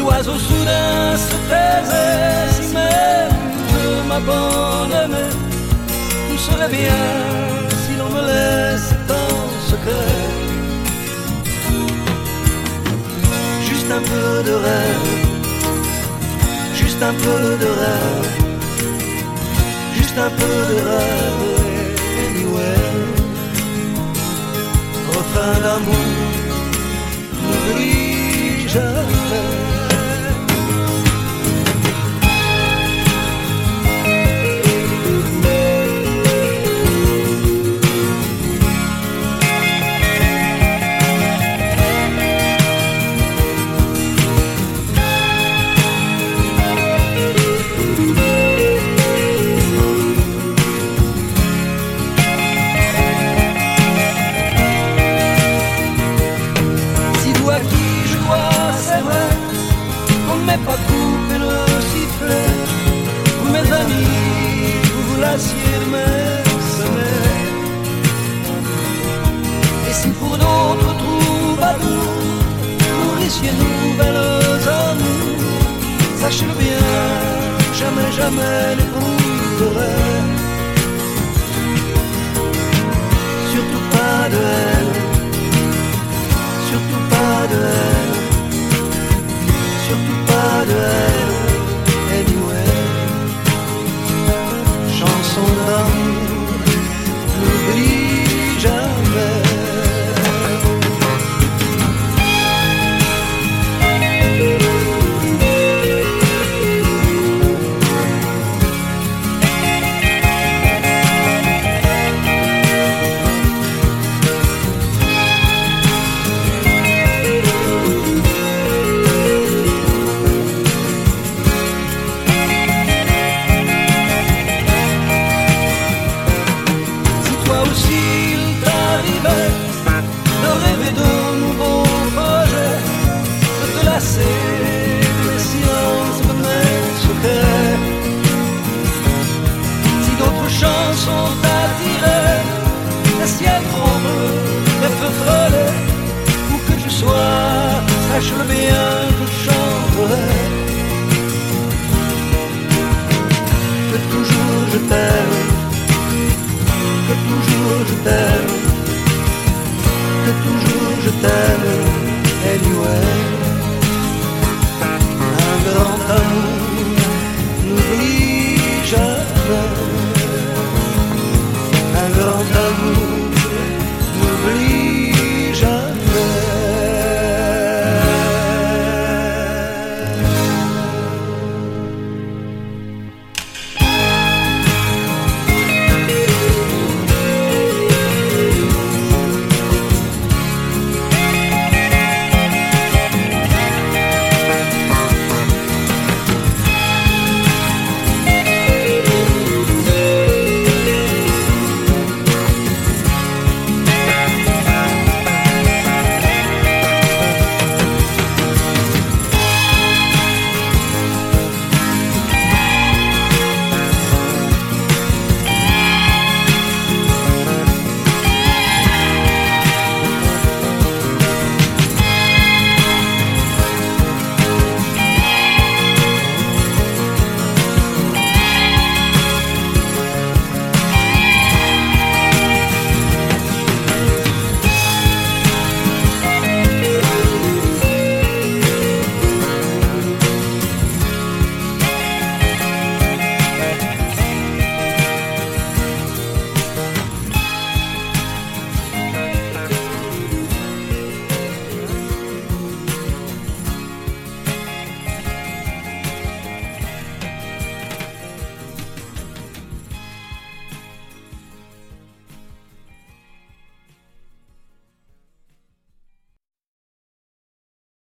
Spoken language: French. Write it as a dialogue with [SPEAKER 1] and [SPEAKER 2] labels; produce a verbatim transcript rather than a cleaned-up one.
[SPEAKER 1] l'oiseau soudain se taisait, si même je m'abandonnais, tout serait bien si l'on me laissait en secret. Juste un peu de rêve, juste un peu de rêve, juste un peu de rêve, anyway. Refrain d'amour, n'oublie jamais. Pas couper le sifflet, vous mes amis, vous vous lassiez de mes semaines. Et si pour d'autres troubadours, nourrissiez nouvelles amours, sachez-le bien, jamais, jamais n'éprouverai. Surtout pas de haine, surtout pas de haine, surtout pas de haine.